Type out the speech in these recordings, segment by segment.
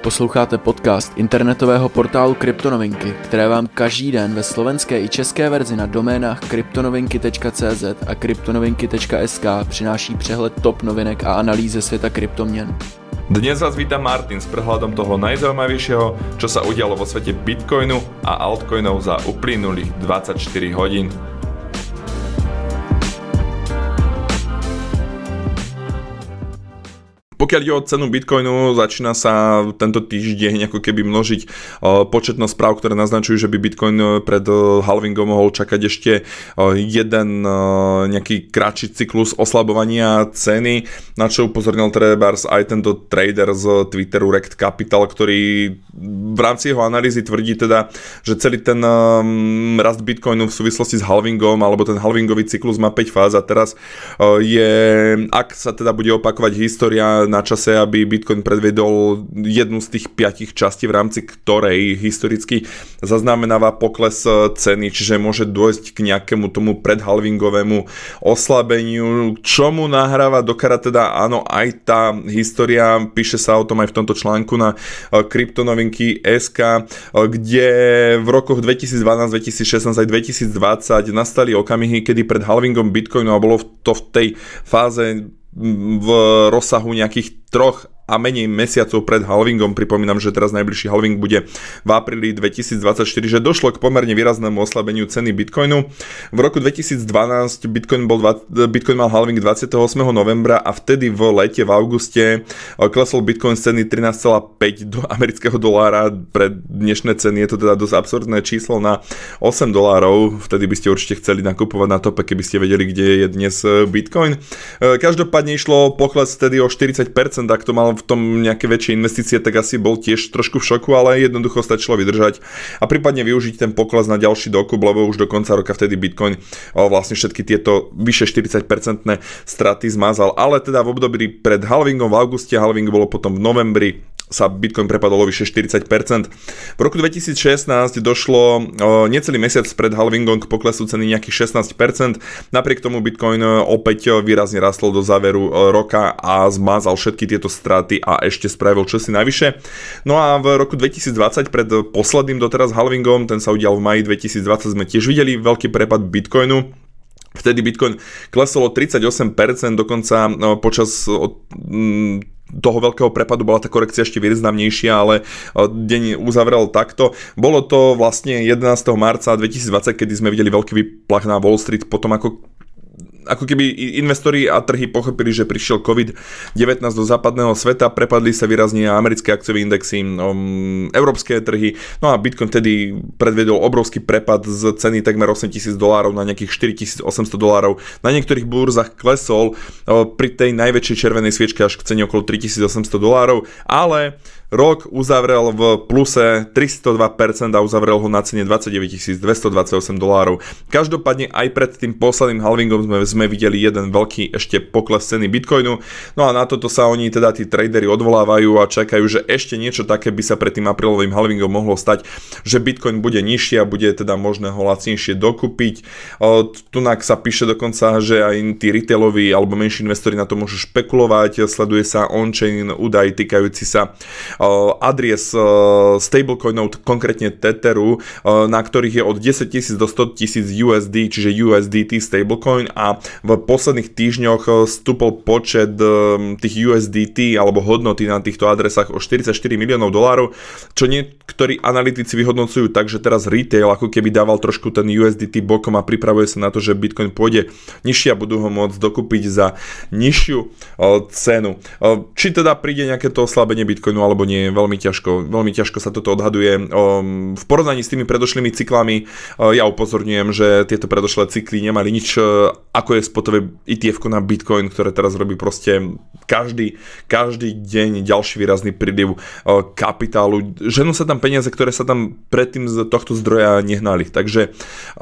Posloucháte podcast internetového portálu Kryptonovinky, které vám každý den ve slovenské i české verzi na doménách kryptonovinky.cz a kryptonovinky.sk přináší přehled top novinek a analýzy ze světa kryptoměn. Dnes vás víta Martin s prehľadom toho najzaujímavejšieho, čo sa udialo vo svete Bitcoinu a altcoinov za uplynulých 24 hodín. Pokiaľ ide o cenu Bitcoinu, začína sa tento týždeň ako keby množiť početnosť správ, ktoré naznačujú, že by Bitcoin pred halvingom mohol čakať ešte jeden nejaký kratší cyklus oslabovania ceny, na čo upozornil trebárs aj tento trader z Twitteru Rekt Capital, ktorý v rámci jeho analýzy tvrdí teda, že celý ten rast Bitcoinu v súvislosti s halvingom alebo ten halvingový cyklus má 5 fáz a teraz ak sa teda bude opakovať história na čase, aby Bitcoin predviedol jednu z tých 5 častí, v rámci ktorej historicky zaznamenáva pokles ceny, čiže môže dôjsť k nejakému tomu predhalvingovému oslabeniu, čomu nahráva do kara teda áno aj tá história, píše sa o tom aj v tomto článku na kryptonovinky.sk, kde v rokoch 2012, 2016 aj 2020 nastali okamihy, kedy pred halvingom Bitcoinu a bolo to v tej fáze v rozsahu nejakých 3 a menej mesiacov pred halvingom. Pripomínam, že teraz najbližší halving bude v apríli 2024, že došlo k pomerne výraznému oslabeniu ceny Bitcoinu. V roku 2012 Bitcoin mal halving 28. novembra a vtedy v lete, v auguste klesol Bitcoin z ceny 13,5 do amerického dolára. Pre dnešné ceny je to teda dosť absurdné číslo na $8. Vtedy by ste určite chceli nakupovať na tope, keby ste vedeli, kde je dnes Bitcoin. Každopádne išlo pokles vtedy o 40%, ak to mal v tom nejaké väčšie investície, tak asi bol tiež trošku v šoku, ale jednoducho stačilo vydržať a prípadne využiť ten pokles na ďalší dokup, lebo už do konca roka vtedy Bitcoin vlastne všetky tieto vyše 40% straty zmazal, ale teda v období pred halvingom v auguste, halving bolo potom v novembri, sa Bitcoin prepadol o vyše 40%. V roku 2016 došlo necelý mesiac pred halvingom k poklesu ceny nejakých 16%. Napriek tomu Bitcoin opäť výrazne rastol do záveru roka a zmazal všetky tieto straty a ešte spravil čosi navyše. No a v roku 2020 pred posledným doteraz halvingom, ten sa udial v maji 2020, sme tiež videli veľký prepad Bitcoinu. Vtedy Bitcoin klesol o 38%, dokonca počas toho veľkého prepadu bola tá korekcia ešte významnejšia, ale deň uzavrel takto. Bolo to vlastne 11. marca 2020, kedy sme videli veľký výplach na Wall Street, potom ako keby investori a trhy pochopili, že prišiel COVID-19 do západného sveta, prepadli sa výrazne americké akciové indexy, európske trhy, no a Bitcoin tedy predvedol obrovský prepad z ceny takmer $8,000 na nejakých $4,800. Na niektorých burzach klesol pri tej najväčšej červenej sviečke až k cene okolo $3,800, ale rok uzavrel v pluse 302% a uzavrel ho na cene $29,228. Každopádne aj pred tým posledným halvingom sme videli jeden veľký ešte pokles ceny Bitcoinu. No a na toto sa oni teda tí tradery odvolávajú a čakajú, že ešte niečo také by sa pred tým aprílovým halvingom mohlo stať, že Bitcoin bude nižší a bude teda možné ho lacnejšie dokúpiť. Tunak sa píše dokonca, že aj tí retailoví alebo menší investori na to môžu špekulovať. Sleduje sa on-chain údaj týkajúci sa adries stablecoinov, konkrétne Tetheru, na ktorých je od 10,000 do 100,000 USD, čiže USDT stablecoin, a v posledných týždňoch stúpol počet tých USDT alebo hodnoty na týchto adresách o $44 miliónov, čo niektorí analytici vyhodnocujú tak, že teraz retail ako keby dával trošku ten USDT bokom a pripravuje sa na to, že Bitcoin pôjde nižšie a budú ho môcť dokúpiť za nižšiu cenu. Či teda príde nejaké to oslabenie Bitcoinu alebo nie, veľmi ťažko sa toto odhaduje. V porovnaní s tými predošlými cyklami ja upozorňujem, že tieto predošlé cykly nemali nič ako je spotové ETF na Bitcoin, ktoré teraz robí proste každý deň ďalší výrazný príliv kapitálu. Ženú sa tam peniaze, ktoré sa tam predtým z tohto zdroja nehnali. Takže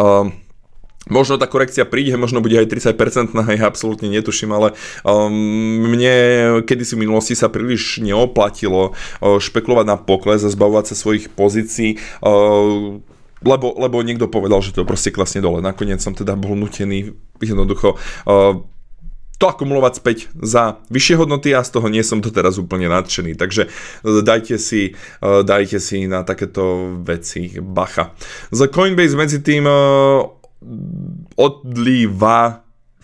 možno tá korekcia príde, možno bude aj 30%, ja absolútne netuším, ale mne kedysi v minulosti sa príliš neoplatilo špekulovať na pokles a zbavovať sa svojich pozícií, lebo niekto povedal, že to proste klesne dole. Nakoniec som teda bol nutený jednoducho to akumulovať späť za vyššie hodnoty a z toho nie som to teraz úplne nadšený. Takže dajte si na takéto veci bacha. Z Coinbase medzi tým odlíva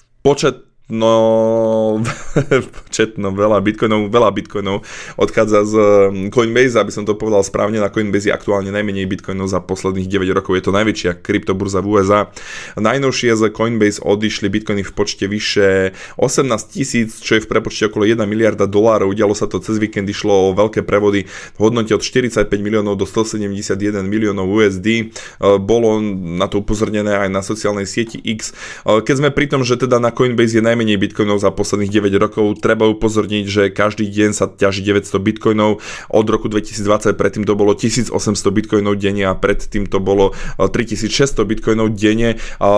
veľa bitcoinov odchádza z Coinbase, aby som to povedal správne. Na Coinbase je aktuálne najmenej bitcoinov za posledných 9 rokov, je to najväčšia kryptoburza v USA. Najnovšie z Coinbase odišli bitcoiny v počte vyše 18 000, čo je v prepočte okolo 1 miliarda dolárov. Udialo sa to cez víkend, išlo o veľké prevody v hodnote od 45 miliónov do 171 miliónov USD. Bolo na to upozornené aj na sociálnej sieti X. Keď sme pri tom, že teda na Coinbase je najmenej bitcoinov za posledných 9 rokov, treba upozorniť, že každý deň sa ťaží 900 bitcoinov. Od roku 2020 predtým to bolo 1800 bitcoinov denne a predtým to bolo 3600 bitcoinov denne.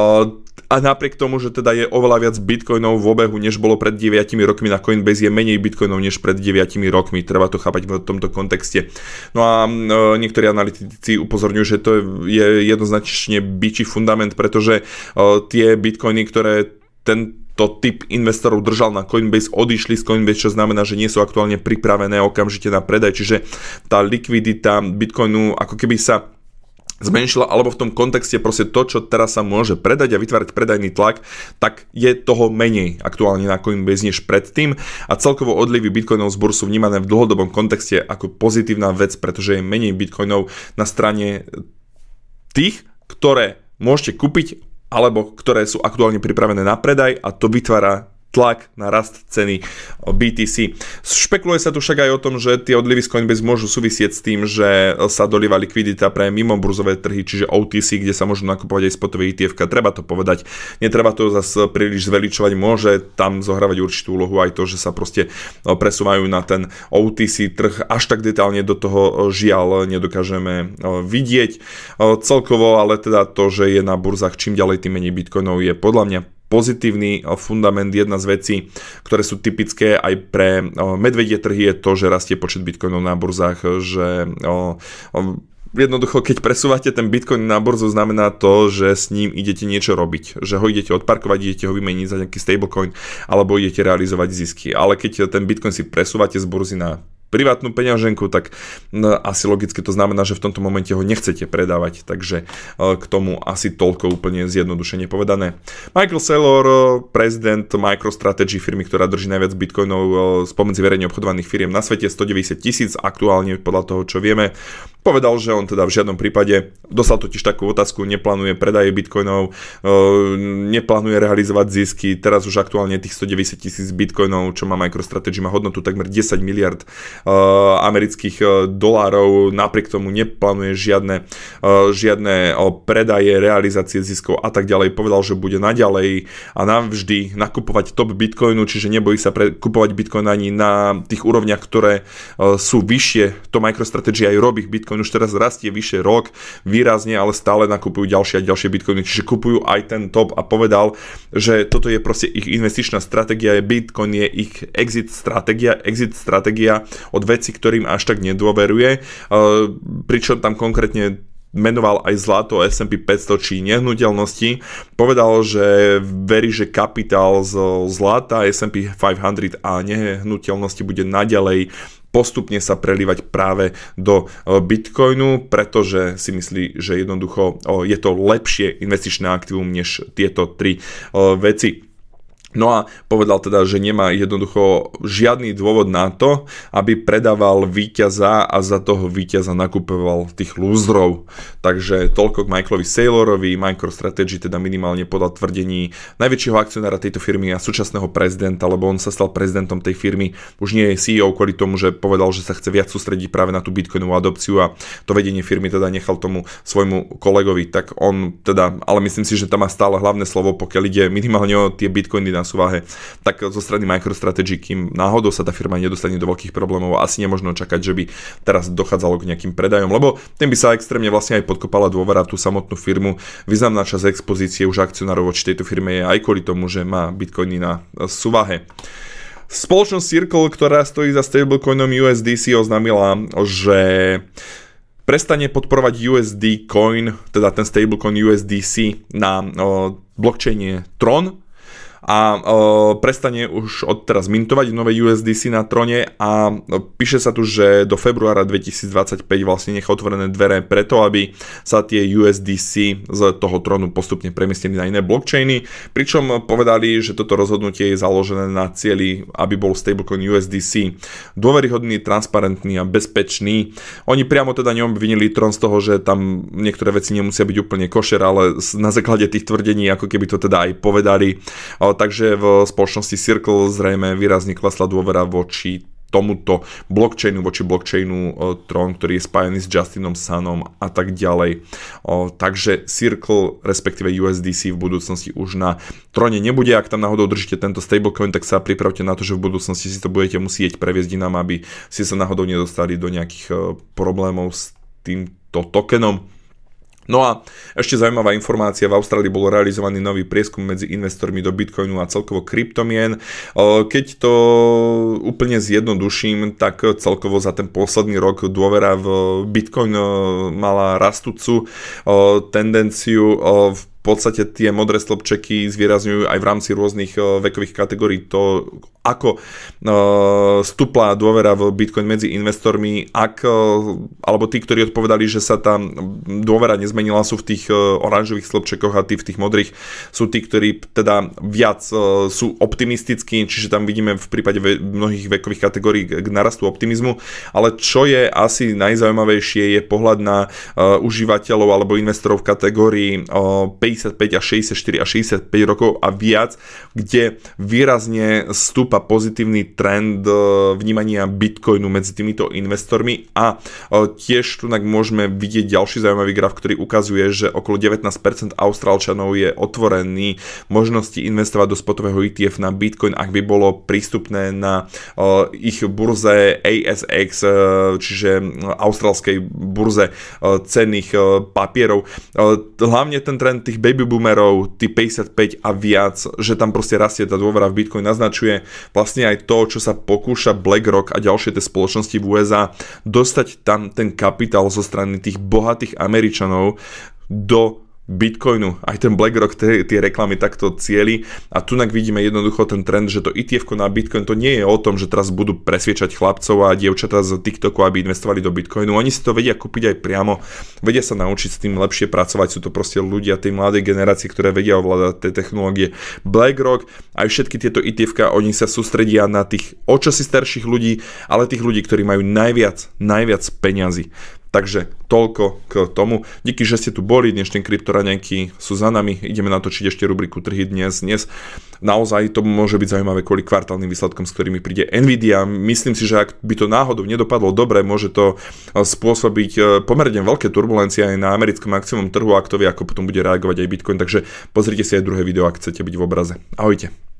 A napriek tomu, že teda je oveľa viac bitcoinov v obehu, než bolo pred 9 rokmi, na Coinbase je menej bitcoinov než pred 9 rokmi. Treba to chápať v tomto kontexte. No a niektorí analytici upozorňujú, že to je jednoznačne bičí fundament, pretože tie bitcoiny, ktoré tento typ investorov držal na Coinbase, odišli z Coinbase, čo znamená, že nie sú aktuálne pripravené okamžite na predaj, čiže tá likvidita Bitcoinu ako keby sa zmenšila, alebo v tom kontexte proste to, čo teraz sa môže predať a vytvárať predajný tlak, tak je toho menej aktuálne na Coinbase než predtým a celkovo odlivy bitcoinov z bursu vnímané v dlhodobom kontexte ako pozitívna vec, pretože je menej bitcoinov na strane tých, ktoré môžete kúpiť alebo ktoré sú aktuálne pripravené na predaj a to vytvára tlak na rast ceny BTC. Špekuluje sa tu však aj o tom, že tie odlivy z Coinbase môžu súvisieť s tým, že sa dolieva likvidita pre mimoburzové trhy, čiže OTC, kde sa môžu nakupovať aj spotové ETF. Treba to povedať, netreba to zase príliš zveličovať, môže tam zohrávať určitú úlohu aj to, že sa proste presúvajú na ten OTC trh. Až tak detálne do toho žiaľ nedokážeme vidieť. Celkovo ale teda to, že je na burzách čím ďalej tým menej bitcoinov, je podľa mňa pozitívny fundament. Jedna z vecí, ktoré sú typické aj pre medvedie trhy, je to, že rastie počet bitcoinov na burzách, že jednoducho, keď presúvate ten bitcoin na burzu, znamená to, že s ním idete niečo robiť, že ho idete odparkovať, idete ho vymeniť za nejaký stablecoin alebo idete realizovať zisky. Ale keď ten bitcoin si presúvate z burzy na privátnu peňaženku, tak asi logicky to znamená, že v tomto momente ho nechcete predávať, takže k tomu asi toľko úplne zjednodušene povedané. Michael Saylor, prezident MicroStrategy, firmy, ktorá drží najviac bitcoinov spomedzi verejne obchodovaných firiem na svete, 190 000 aktuálne podľa toho, čo vieme, povedal, že on teda v žiadnom prípade, dostal totiž takú otázku, neplánuje predaje bitcoinov, neplánuje realizovať zisky, teraz už aktuálne tých 190 000 bitcoinov, čo má MicroStrategy, má hodnotu takmer 10 miliard amerických dolárov, napriek tomu neplánuje žiadne predaje, realizácie ziskov a tak ďalej. Povedal, že bude naďalej a navždy nakupovať top bitcoinu, čiže nebojí sa kupovať bitcoin ani na tých úrovniach, ktoré sú vyššie. To MicroStrategy aj robí. Bitcoin už teraz rastie vyššie rok, výrazne, ale stále nakupujú ďalšie a ďalšie bitcoiny, čiže kupujú aj ten top a povedal, že toto je proste ich investičná stratégia, Bitcoin je ich exit stratégia od veci, ktorým až tak nedôveruje, pričom tam konkrétne menoval aj zlato, S&P 500 či nehnuteľnosti. Povedal, že verí, že kapitál z zlata, S&P 500 a nehnuteľnosti bude naďalej postupne sa prelívať práve do Bitcoinu, pretože si myslí, že jednoducho je to lepšie investičné aktívum než tieto tri veci. No a povedal teda, že nemá jednoducho žiadny dôvod na to, aby predával víťaza a za toho víťaza nakupoval tých lúzrov. Takže toľko k Michaelovi Saylorovi. MicroStrategy teda minimálne podľa tvrdení najväčšieho akcionára tejto firmy a súčasného prezidenta, lebo on sa stal prezidentom tej firmy, už nie je CEO kvôli tomu, že povedal, že sa chce viac sústrediť práve na tú bitcoinovú adopciu a to vedenie firmy teda nechal tomu svojmu kolegovi, tak on teda, ale myslím si, že tam má stále hlavné slovo, pokiaľ ide minimálne o tie bitcoiny na súvahe, tak zo strany MicroStrategy, kým náhodou sa tá firma nedostane do veľkých problémov, asi nemožno čakať, že by teraz dochádzalo k nejakým predajom, lebo tým by sa extrémne vlastne aj podkopala dôvera v tú samotnú firmu. Významná časť expozície už akcionárov voči tejto firme je aj kvôli tomu, že má bitcoiny na súvahe. Spoločnosť Circle, ktorá stojí za stablecoinom USDC, oznámila, že prestane podporovať USD coin, teda ten stablecoin USDC na blockchaine Tron, a prestane už od teraz mintovať nové USDC na Trone a píše sa tu, že do februára 2025 vlastne nechá otvorené dvere preto, aby sa tie USDC z toho Tronu postupne premiestnili na iné blockchainy, pričom povedali, že toto rozhodnutie je založené na cieli, aby bol stablecoin USDC dôveryhodný, transparentný a bezpečný. Oni priamo teda neobvinili Tron z toho, že tam niektoré veci nemusia byť úplne košer, ale na základe tých tvrdení, ako keby to teda aj povedali. Takže v spoločnosti Circle zrejme výrazne klesla dôvera voči tomuto blockchainu, voči blockchainu Tron, ktorý je spájený s Justinom Sunom a tak ďalej. Takže Circle, respektíve USDC v budúcnosti už na Trone nebude. Ak tam náhodou držíte tento stablecoin, tak sa pripravte na to, že v budúcnosti si to budete musieť previesť inám, aby si sa náhodou nedostali do nejakých problémov s týmto tokenom. No a ešte zaujímavá informácia, v Austrálii bol realizovaný nový prieskum medzi investormi do Bitcoinu a celkovo kryptomien. Keď to úplne zjednoduším, tak celkovo za ten posledný rok dôvera v Bitcoin mala rastúcu tendenciu. V podstate tie modré stĺpčeky zvýrazňujú aj v rámci rôznych vekových kategórií to, ako stúpla dôvera v Bitcoin medzi investormi, alebo tí, ktorí odpovedali, že sa tá dôvera nezmenila, sú v tých oranžových stĺpčekoch a tí v tých modrých sú tí, ktorí teda viac sú optimistickí, čiže tam vidíme v prípade mnohých vekových kategórií k narastu optimizmu, ale čo je asi najzaujímavejšie je pohľad na užívateľov alebo investorov v kategórii 55 a 64 a 65 rokov a viac, kde výrazne stúpa pozitívny trend vnímania Bitcoinu medzi týmito investormi a tiež tu môžeme vidieť ďalší zaujímavý graf, ktorý ukazuje, že okolo 19% Austrálčanov je otvorený možnosti investovať do spotového ETF na Bitcoin, ak by bolo prístupné na ich burze ASX, čiže austrálskej burze cenných papierov. Hlavne ten trend tých baby boomerov, tí 55 a viac, že tam proste rastie tá dôvera v Bitcoin, naznačuje vlastne aj to, čo sa pokúša BlackRock a ďalšie tie spoločnosti v USA dostať tam ten kapitál zo strany tých bohatých Američanov do Bitcoinu. Aj ten BlackRock tie reklamy takto cieli a tunak vidíme jednoducho ten trend, že to ETF na Bitcoin to nie je o tom, že teraz budú presviečať chlapcov a dievčatá z TikToku, aby investovali do Bitcoinu. Oni si to vedia kúpiť aj priamo, vedia sa naučiť s tým lepšie pracovať. Sú to proste ľudia tej mladej generácie, ktoré vedia ovládať tie technológie. BlackRock aj všetky tieto ETF, oni sa sústredia na tých očosi starších ľudí, ale tých ľudí, ktorí majú najviac peňazí. Takže toľko k tomu. Díky, že ste tu boli, dnešné kryptoraňajky sú za nami. Ideme natočiť ešte rubriku Trhy dnes. Naozaj to môže byť zaujímavé kvôli kvartálnym výsledkom, s ktorými príde Nvidia. Myslím si, že ak by to náhodou nedopadlo dobre, môže to spôsobiť pomerne veľké turbulencie aj na americkom akciovom trhu a kto vie, ako potom bude reagovať aj Bitcoin. Takže pozrite si aj druhé video, ak chcete byť v obraze. Ahojte.